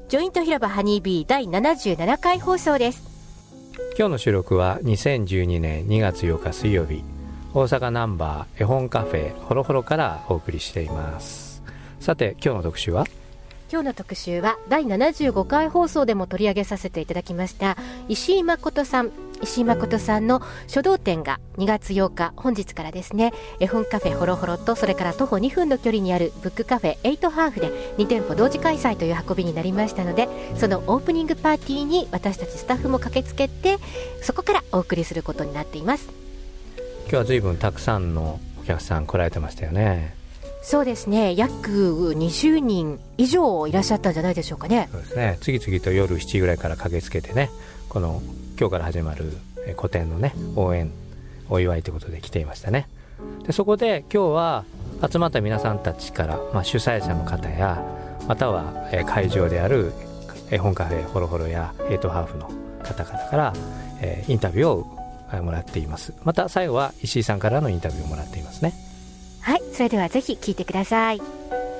ジョイント広場ハニービー第77回放送です。 今日の収録は2012年2月8日水曜日、大阪ナンバー絵本カフェほろほろからお送りしています。さて今日の特集は第75回放送でも取り上げさせていただきました石井誠さんの書道展が2月8日本日からですね、絵本カフェほろほろとそれから徒歩2分の距離にあるブックカフェ8ハーフで2店舗同時開催という運びになりましたので、そのオープニングパーティーに私たちスタッフも駆けつけて、そこからお送りすることになっています。 今日は随分たくさんのお客さん来られてましたよね。 そうですね、約20人以上いらっしゃったんじゃないでしょうかね。 そうですね、次々と夜7時ぐらいから駆けつけてね、この今日から始まる個展のね応援お祝いということで来ていましたね。でそこで今日は集まった皆さんたちから、主催者の方やまたは会場である絵本カフェほろほろや8ハーフの方々からインタビューをもらっています。また最後は石井さんからのインタビューをもらっていますね。 はい、それではぜひ聞いてください。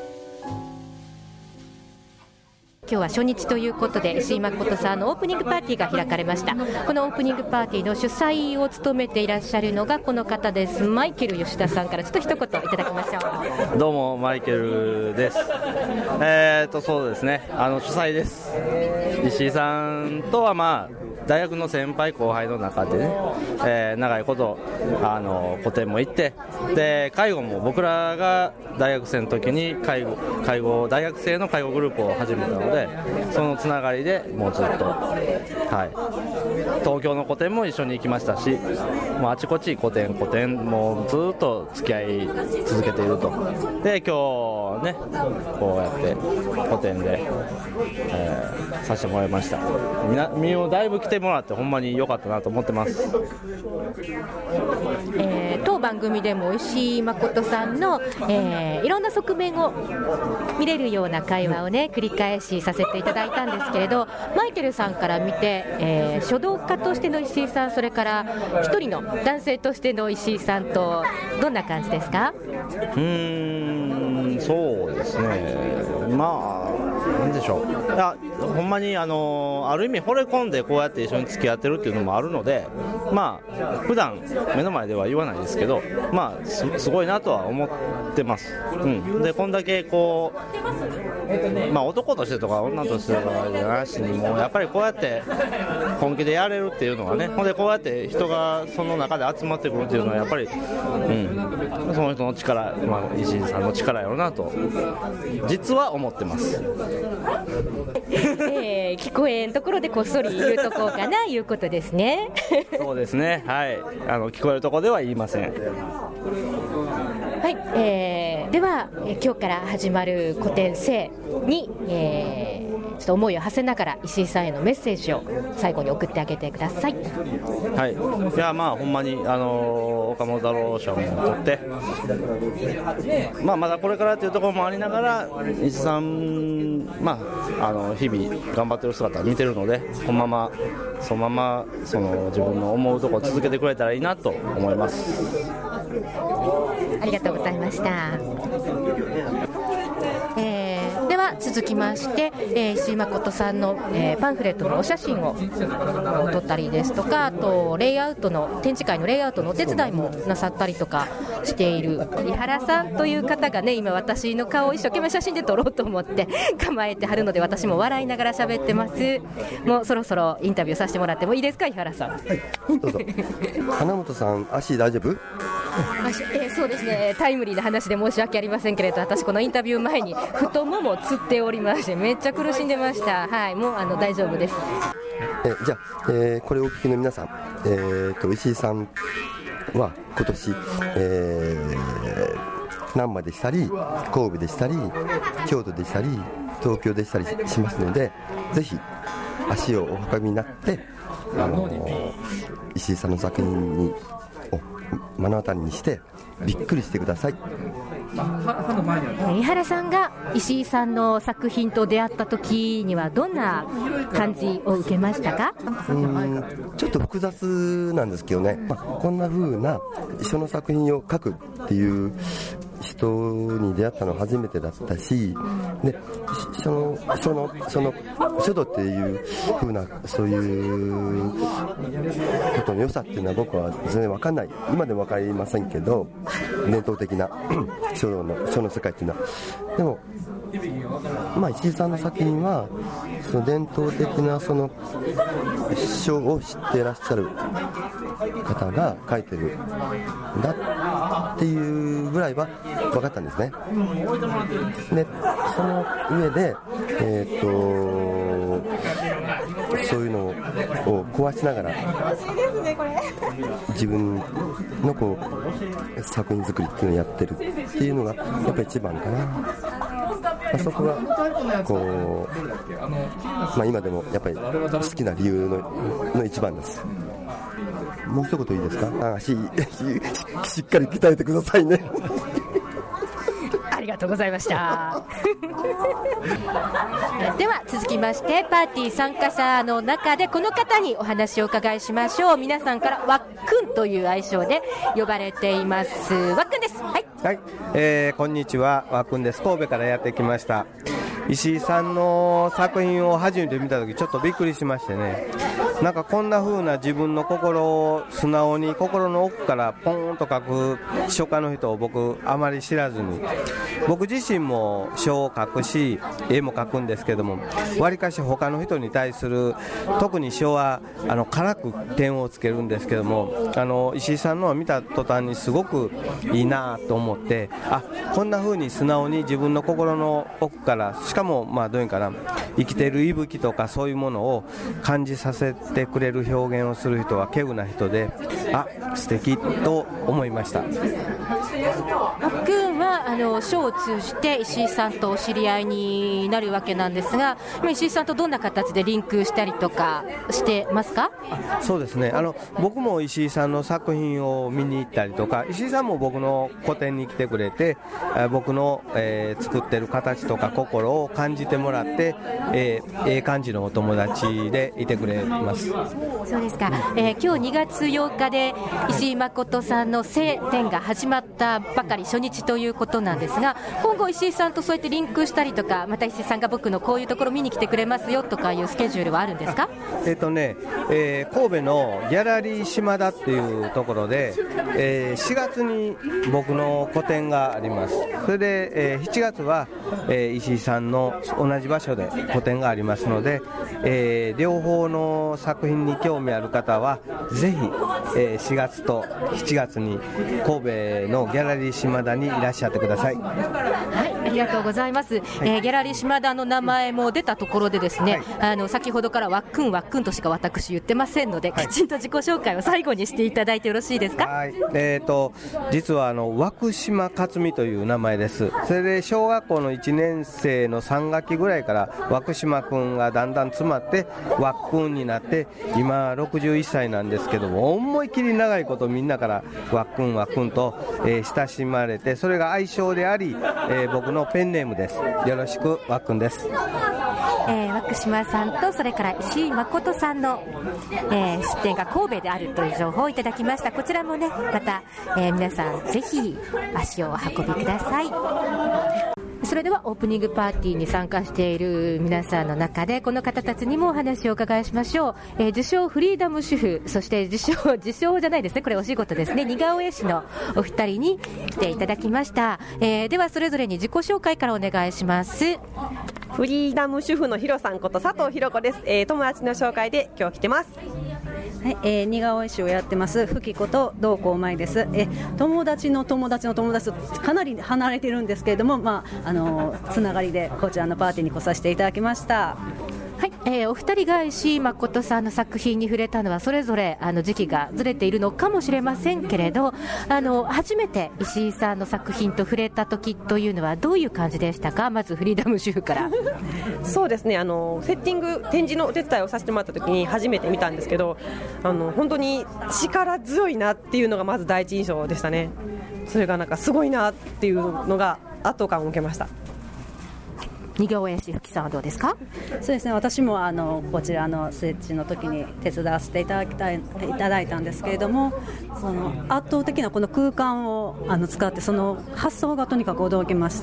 今日は初日ということで石井誠さんのオープニングパーティーが開かれました。このオープニングパーティーの主催を務めていらっしゃるのがこの方です。マイケル吉田さんからちょっと一言いただきましょう。どうもマイケルです。そうですね、主催です。石井さんとは大学の先輩後輩の中でね、長いこと個展も行って、で介護も僕らが大学生の時に大学生の介護グループを始めたので、そのつながりでもうずっと、東京の個展も一緒に行きましたし、もうあちこち個展もうずっと付き合い続けていると。で今日ねこうやって個展で、させてもらいました。みをだいぶ来てもらってほんまに良かったなと思ってます。 当番組でも石井誠さんの、いろんな側面を見れるような会話をね繰り返しさせていただいたんですけれど、マイケルさんから見て、書道家としての石井さん、それから一人の男性としての石井さんとどんな感じですか？ そうですね、なんでしょう、いやほんまにある意味惚れ込んでこうやって一緒に付き合ってるっていうのもあるので、普段目の前では言わないですけど、すごいなとは思ってます。でこんだけこう、男としてとか女としてとかじゃなしにもやっぱりこうやって本気でやれるっていうのはね、ほんでこうやって人がその中で集まってくるっていうのはやっぱり、その人の力、石井さんの力やろうなと実は思ってます。 聞こえんところでこっそり言うとこうかないうことですね。 そうですね、聞こえるところでは言いません。 はい、では今日から始まる個展生に、ちょっと思いを馳せながら石井さんへのメッセージを最後に送ってあげてください。 はい、いやほんまに岡本太郎賞も取って、まだこれからというところもありながら石井さん、日々頑張ってる姿を見てるので、そのまま自分の思うところを続けてくれたらいいなと思います。 ありがとうございました。では続きまして、石井誠さんの、パンフレットのお写真を撮ったりですとか、あと展示会のレイアウトのお手伝いもなさったりとかしている井原さんという方がね、今私の顔を一生懸命写真で撮ろうと思って構えてはるので、私も笑いながら喋ってます。もうそろそろインタビューさせてもらってもいいですか？井原さん。 はい、どうぞ。花本さん、足大丈夫？ そうですね、タイムリーな話で申し訳ありませんけれど、私このインタビュー前に太ももつっておりまして、めっちゃ苦しんでました。もう大丈夫です。 じゃあ、これをお聞きの皆さん、石井さんは今年、難波でしたり神戸でしたり京都でしたり東京でしたりしますので、ぜひ足をお運びになって、石井さんの作品を目の当たりにしてびっくりしてください。 井原さんが石井さんの作品と出会った時にはどんな感じを受けましたか？ ちょっと複雑なんですけどね、こんな風な一緒の作品を描くっていう人に出会ったのは初めてだったし、でその書道っていう風なそういうことの良さっていうのは僕は全然分かんない、今でも分かりませんけど、伝統的な書の世界っていうのは。でも石井さんの作品はその伝統的なその書を知っていらっしゃる方が書いてるんだっていうぐらいは分かったんですね。でその上で、そういうのを壊しながら自分のこう作品作りっていうのをやってるっていうのがやっぱり一番かな。そこがこう、今でもやっぱり好きな理由の一番です。もう一言いいですか？しっかり鍛えてくださいね。 ありがとうございましたでは続きましてパーティー参加者の中でこの方にお話をお伺いしましょう。皆さんからわっくんという愛称で呼ばれていますわっくんです。はい、 はい、こんにちは、わっくんです。神戸からやってきました。石井さんの作品を初めて見たときちょっとびっくりしましてね、なんかこんな風な自分の心を素直に心の奥からポーンと書く書家の人を僕あまり知らずに、僕自身も書を書くし絵も描くんですけども、わりかし他の人に対する特に書は辛く点をつけるんですけども、石井さんのを見た途端にすごくいいなと思って、こんな風に素直に自分の心の奥から、しかもどういうかな、生きている息吹とかそういうものを感じさせてくれる表現をする人は稀有な人で、素敵と思いました。 君は書を通じて石井さんとお知り合いになるわけなんですが、石井さんとどんな形でリンクしたりとかしてますか？ そうですね、僕も石井さんの作品を見に行ったりとか、石井さんも僕の個展に来てくれて、僕の、作ってる形とか心を感じてもらって、感じのお友達でいてくれます。 そうですか、今日2月8日で石井誠さんの聖典が始まったばかり初日ということなんですが、今後石井さんとそうやってリンクしたりとか、また石井さんが僕のこういうところ見に来てくれますよとかいうスケジュールはあるんですか？ 神戸のギャラリー島田っていうところで、4月に僕の個展があります。それで、7月は、石井さんの同じ場所で個展がありますので、両方の作品に興味ある方はぜひ、4月と7月に神戸のギャラリー島田にいらっしゃってください。 はい、ありがとうございます。ギャラリー島田の名前も出たところでですね、先ほどからわっくんとしか私言ってませんので、きちんと自己紹介を最後にしていただいてよろしいですか？ はい、実は涌島克美という名前です。それで小学校の1年生の3学期ぐらいから涌島くんがだんだん詰まってわっくんになって、今61歳なんですけども、思い切り長いことみんなからわっくんと、親しまれて、それが愛称であり、僕のペンネームです。よろしく、わっくんです。 涌島さんとそれから石井誠さんの、出展が神戸であるという情報をいただきました。こちらもね、また、皆さんぜひ足をお運びください。それではオープニングパーティーに参加している皆さんの中でこの方たちにもお話をお伺いしましょう。自称フリーダム主婦、そして自称じゃないですね、これお仕事ですね、似顔絵師のお二人に来ていただきました。ではそれぞれに自己紹介からお願いします。 フリーダム主婦のひろさんこと佐藤ひろ子です。友達の紹介で今日来てます。 はい、似顔絵師をやってますふきこと道光舞です。友達の友達の友達とかなり離れてるんですけれども、つながりでこちらのパーティーに来させていただきました。 はい、お二人が石井誠さんの作品に触れたのはそれぞれ時期がずれているのかもしれませんけれど、初めて石井さんの作品と触れた時というのはどういう感じでしたか？まずフリーダム主婦からそうですね、セッティング展示のお手伝いをさせてもらった時に初めて見たんですけど、本当に力強いなっていうのがまず第一印象でしたね。それがなんかすごいなっていうのが後感を受けました。 似顔絵師吹さんはどうですか？ そうですね、私もこちらの設置の時に手伝わせていただいたんですけれども、その圧倒的なこの空間を使って、その発想がとにかく驚きました。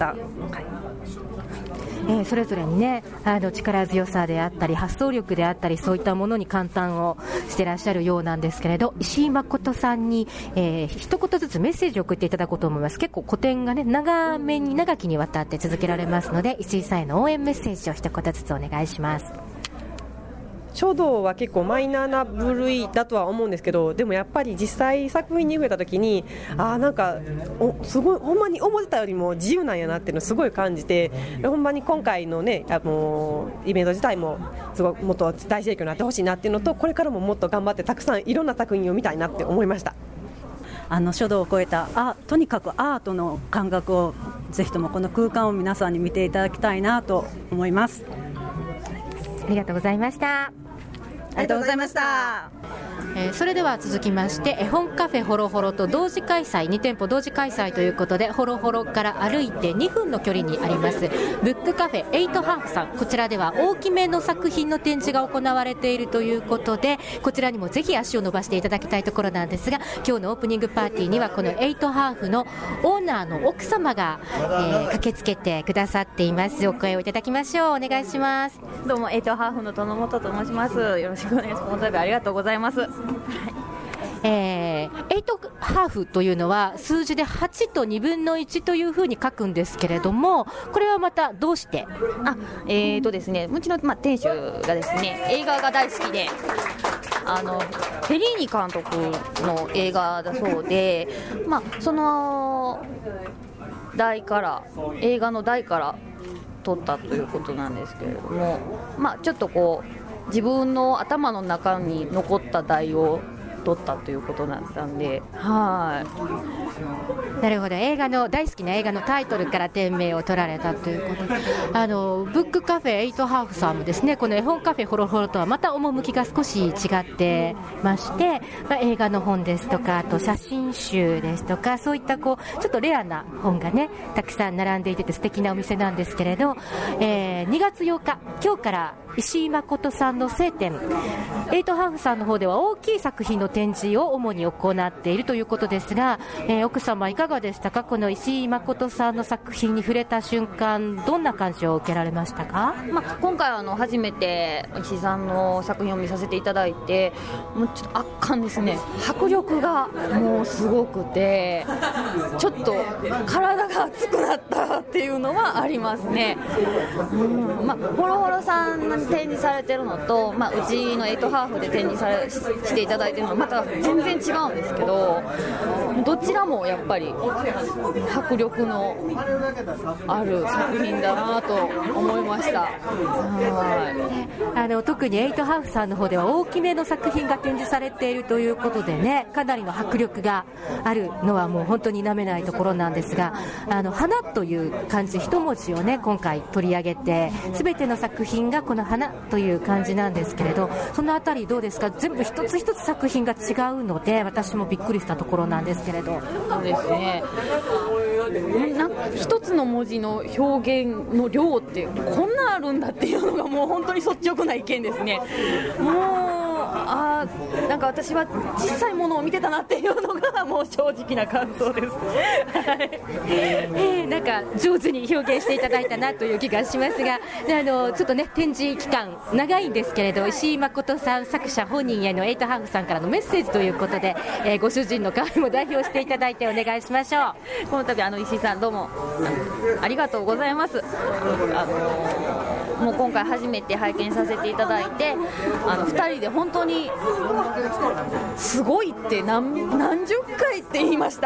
それぞれにね力強さであったり発想力であったりそういったものに感嘆をしてらっしゃるようなんですけれど、石井誠さんに、一言ずつメッセージを送っていただこうと思います。結構個展がね長きにわたって続けられますので、石井さんへの応援メッセージを一言ずつお願いします。 書道は結構マイナーな部類だとは思うんですけど、でもやっぱり実際作品に触れた時になんかすごいほんまに思ってたよりも自由なんやなっていうのをすごい感じて、ほんまに今回のねイベント自体もすごいもっと大盛況になってほしいなっていうのと、これからももっと頑張ってたくさんいろんな作品を見たいなって思いました。 書道を超えたとにかくアートの感覚をぜひともこの空間を皆さんに見ていただきたいなと思います。 ありがとうございました。 ありがとうございました。 それでは続きまして絵本カフェホロホロと同時開催、2店舗同時開催ということで、ホロホロから歩いて2分の距離にありますブックカフェエイトハーフさん、こちらでは大きめの作品の展示が行われているということで、こちらにもぜひ足を伸ばしていただきたいところなんですが、今日のオープニングパーティーにはこのエイトハーフのオーナーの奥様が、駆けつけてくださっています。お声をいただきましょう。お願いします。 どうもエイトハーフの殿本と申します。よろしくお願いします。本当にありがとうございます。 エイトハーフというのは数字で8と2分の1というふうに書くんですけれども、これはまたどうして？ ですね、うちの、店主がですね映画が大好きで、フェリーニ監督の映画だそうで、その映画の題から撮ったということなんですけれども、ちょっとこう自分の頭の中に残った題を撮ったということだったんで、なるほど。大好きな映画のタイトルから店名を取られたということで、ブックカフェエイトハーフさんもですね、この絵本カフェホロホロとはまた趣が少し違ってまして、映画の本ですとか、あと写真集ですとか、そういったちょっとレアな本がねたくさん並んでいて素敵なお店なんですけれど、2月8日今日から石井誠さんの聖店エイトハーフさんの方では大きい作品の展示を主に行っているということですが、奥様いかがでしたか？この石井誠さんの作品に触れた瞬間、どんな感じを受けられましたか？ 今回初めて石井さんの作品を見させていただいて、もうちょっと圧巻ですね。迫力がもうすごくて、ちょっと体が熱くなったっていうのはありますね。ホロホロさんに展示されてるのと、うちのエイトハーフで展示していただいてるのはまた全然違うんですけど、どちらもやっぱり迫力のある作品だなと思いました。 特にエイトハーフさんの方では大きめの作品が展示されているということでね、かなりの迫力があるのはもう本当に否めないところなんですが、花という漢字一文字をね今回取り上げて、全ての作品がこの花という漢字なんですけれど、そのあたりどうですか？全部一つ一つ作品が違うので、私もびっくりしたところなんですけれど。 そうですね、一つの文字の表現の量ってこんなあるんだっていうのがもう本当に率直な意見ですね。なんか私は小さいものを見てたなっていうのがもう正直な感想です。 なんか上手に表現していただいたなという気がしますが、ちょっとね展示期間長いんですけれど、石井誠さん作者本人へのエイトハーフさんからのメッセージということで、ご主人の代わりも代表していただいてお願いしましょう。 この度石井さんどうもありがとうございます。もう今回初めて拝見させていただいて、2人で本当にすごいって何十回って言いました。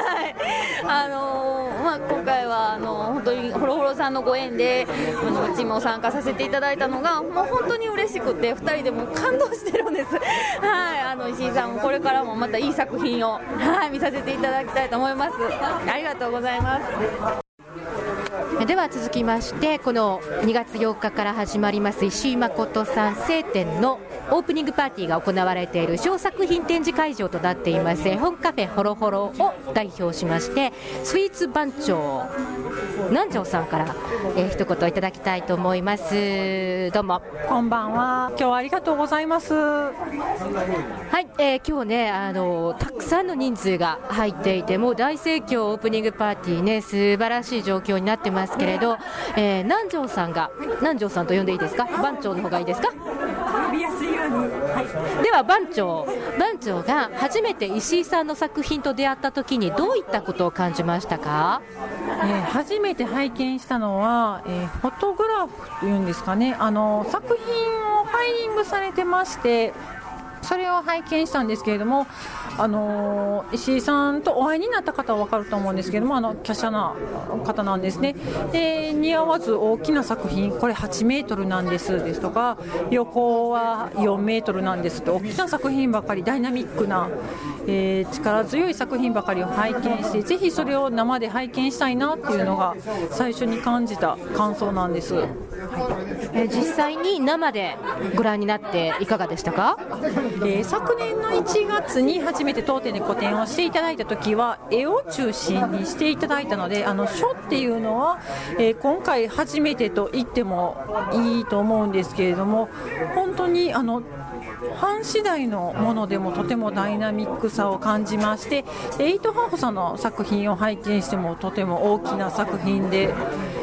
今回は本当にホロホロさんのご縁でうちも参加させていただいたのがもう本当に嬉しくて、2人でも感動してるんです。石井さんもこれからもまたいい作品を、見させていただきたいと思います。ありがとうございます。 では続きましてこの2月8日から始まります石井誠さん聖典のオープニングパーティーが行われている小作品展示会場となっています絵本カフェホロホロを代表しましてスイーツ番長南條さんから、一言いただきたいと思います。どうもこんばんは。今日はありがとうございます。 はい、今日ねたくさんの人数が入っていてもう大盛況オープニングパーティーね素晴らしい状況になってますけれど、南條さんと呼んでいいですか？番長の方がいいですか？ 呼びやすいように、はい、 では番長が初めて石井さんの作品と出会った時にどういったことを感じましたか？ 初めて拝見したのは、フォトグラフというんですかね、作品をファイリングされてましてそれを拝見したんですけれども、石井さんとお会いになった方は分かると思うんですけれども華奢な方なんですね。で似合わず大きな作品これ8メートルなんですとか横は4メートルなんですと大きな作品ばかりダイナミックな、力強い作品ばかりを拝見してぜひそれを生で拝見したいなっていうのが最初に感じた感想なんです。 実際に生でご覧になっていかがでしたか？ 昨年の1月に初めて当店で個展をしていただいた時は絵を中心にしていただいたので書っていうのは、今回初めてと言ってもいいと思うんですけれども本当に半次第のものでもとてもダイナミックさを感じましてエイトハーフさんの作品を拝見してもとても大きな作品で、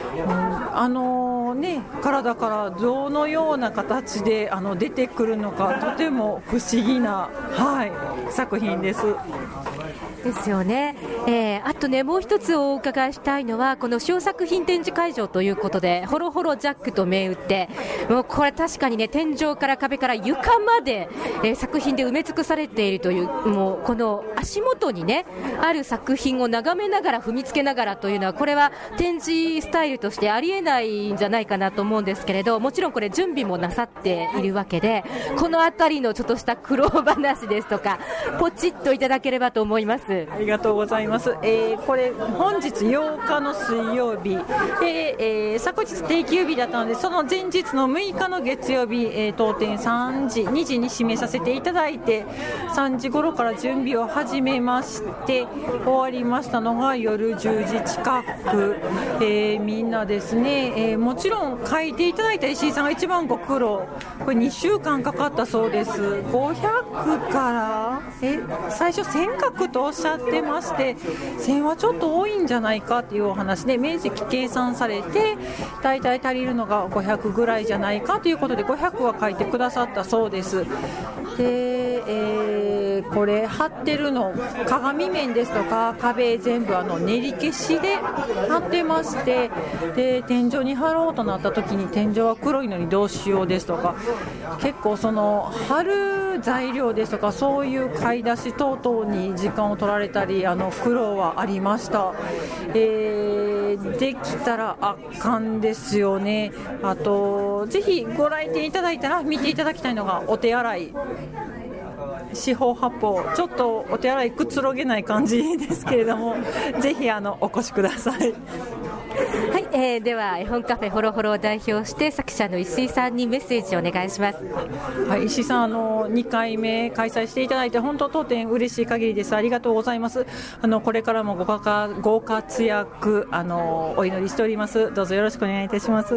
体からどのような形で出てくるのかとても不思議な、作品です。 ですよね。あとねもう一つお伺いしたいのはこの小作品展示会場ということでホロホロジャックと銘打ってもうこれ確かにね天井から壁から床まで、作品で埋め尽くされているというもうこの足元にねある作品を眺めながら踏みつけながらというのはこれは展示スタイルとしてありえないんじゃないかなと思うんですけれどもちろんこれ準備もなさっているわけでこのあたりのちょっとした苦労話ですとかポチッといただければと思います。 ありがとうございます。これ本日8日の水曜日で、昨日定休日だったのでその前日の6日の月曜日、当店2時に締めさせていただいて3時頃から準備を始めまして終わりましたのが夜10時近く、みんなですね、もちろん書いていただいた石井さんが一番ご苦労これ2週間かかったそうです。500から最初1000書くとおっしゃってまして1000はちょっと多いんじゃないかというお話で面積計算されて大体足りるのが500ぐらいじゃないかということで500は書いてくださったそうです。で、これ貼ってるの鏡面ですとか壁全部練り消しで貼ってましてで天井に貼ろうとなった時に天井は黒いのにどうしようですとか結構その貼る材料ですとかそういう買い出し等々に時間を取られたり苦労はありました。できたら圧巻ですよね。あとぜひご来店いただいたら見ていただきたいのがお手洗い四方八方ちょっとお手洗いくつろげない感じですけれどもぜひお越しください。 はい、では絵本カフェホロホロを代表して作者の石井さんにメッセージをお願いします。 はい、石井さん2回目開催していただいて本当当店嬉しい限りです。ありがとうございます。これからもご活躍お祈りしております。どうぞよろしくお願いいたします。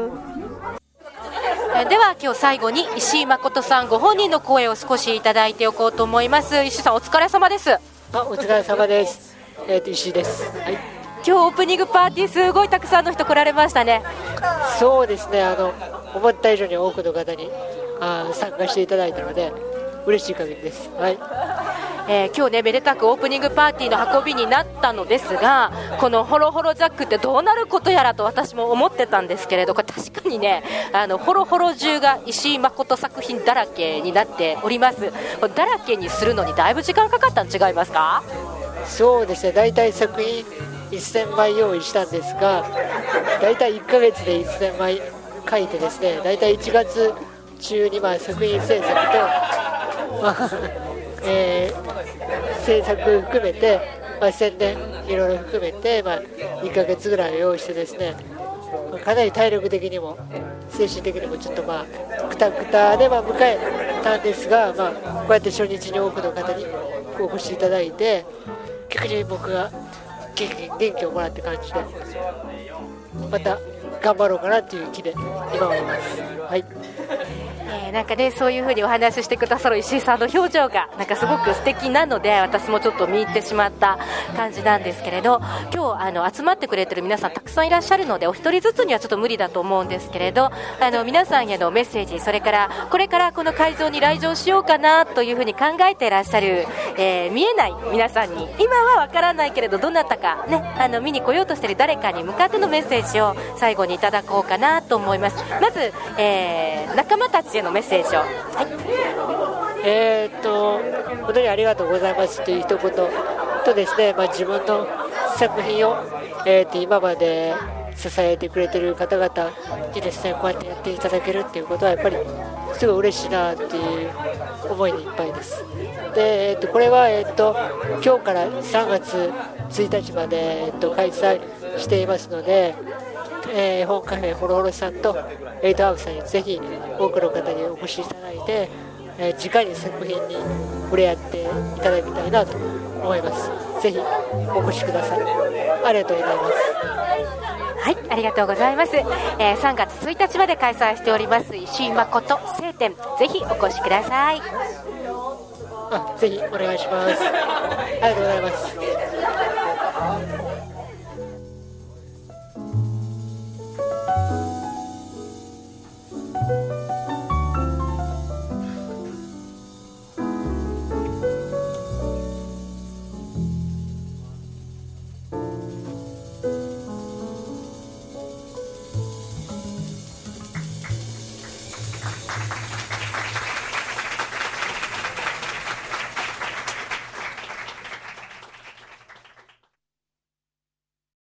では今日最後に石井誠さんご本人の声を少しいただいておこうと思います。石井さんお疲れ様です。 お疲れ様です。石井です、はい、 今日オープニングパーティーすごいたくさんの人来られましたね。 そうですね思った以上に多くの方に参加していただいたので嬉しい限りです、はい。 今日ねめでたくオープニングパーティーの運びになったのですがこのホロホロジャックってどうなることやらと私も思ってたんですけれどこれ確かにねホロホロ中が石井誠作品だらけになっております。だらけにするのにだいぶ時間かかったん違いますか？ そうですねだいたい作品1000枚用意したんですがだいたい1ヶ月で1000枚書いてですねだいたい1月中に作品制作と制作含めて、宣伝いろいろ含めて、2ヶ月ぐらい用意してですねかなり体力的にも精神的にもちょっとくたくたで迎えたんですが、こうやって初日に多くの方にお越しいただいて、逆に僕が元気をもらって感じで、また頑張ろうかなという気で今はいます。はい。 なんかね、そういう風にお話ししてくださる石井さんの表情がなんかすごく素敵なので、私もちょっと見入ってしまった感じなんですけれど、今日集まってくれてる皆さんたくさんいらっしゃるので、お一人ずつにはちょっと無理だと思うんですけれど、皆さんへのメッセージ、それからこれからこの会場に来場しようかなという風に考えていらっしゃる、見えない皆さんに、今はわからないけれどどなたかね、見に来ようとしている誰かに向かってのメッセージを最後にいただこうかなと思います。まず、仲間たちへのメッセージを。はい。 本当にありがとうございますという一言とですね、自分の作品を、今まで支えてくれている方々にですね、こうやってやっていただけるっていうことはやっぱりすごい嬉しいなっていう思いでいっぱいです。で、これは、今日から3月1日まで、開催していますので、絵本カフェホロホロさんとエイトハウスさんにぜひ多くの方にお越しいただいて、直に作品に触れ合っていただきたいなと思います。ぜひお越しください。ありがとうございます。 はい、ありがとうございます。3月1日まで開催しております石井誠聖展、ぜひお越しください。 ぜひお願いします。ありがとうございます。